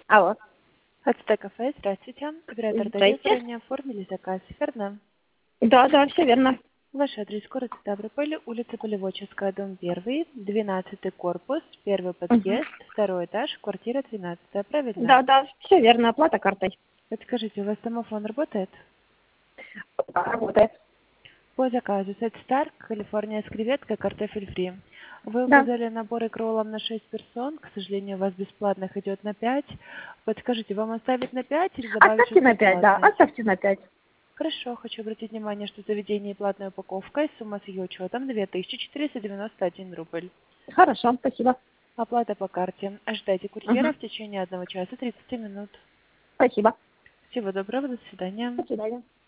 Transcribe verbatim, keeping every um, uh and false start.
Алло. Ацтек кафе, здравствуйте. Оператор Дарья, Здрасте. ранее оформили заказ, верно? Да, да, все верно. Ваш адрес город Ставрополь, улица Полеводческая, дом один, двенадцатый корпус, первый Мгм. подъезд, второй этаж, квартира тринадцать, правильно? Да, да, все верно. Оплата картой. Подскажите, у вас домофон работает? Да, работает. По заказу Set Star, Калифорния с креветкой, картофель фри. Вы Да. указали набор икролом на шесть персон, к сожалению, у вас бесплатных идет на пять. Подскажите, вам оставить на пять или добавить Оставьте что-то на пять, да, бесплатное? оставьте на пять. Хорошо, хочу обратить внимание, что заведение платная упаковка и сумма с ее учетом две тысячи четыреста девяносто один рубль. Хорошо, спасибо. Оплата по карте. Ожидайте курьера Угу. в течение одного часа тридцати минут. Спасибо. Всего доброго, до свидания. До свидания.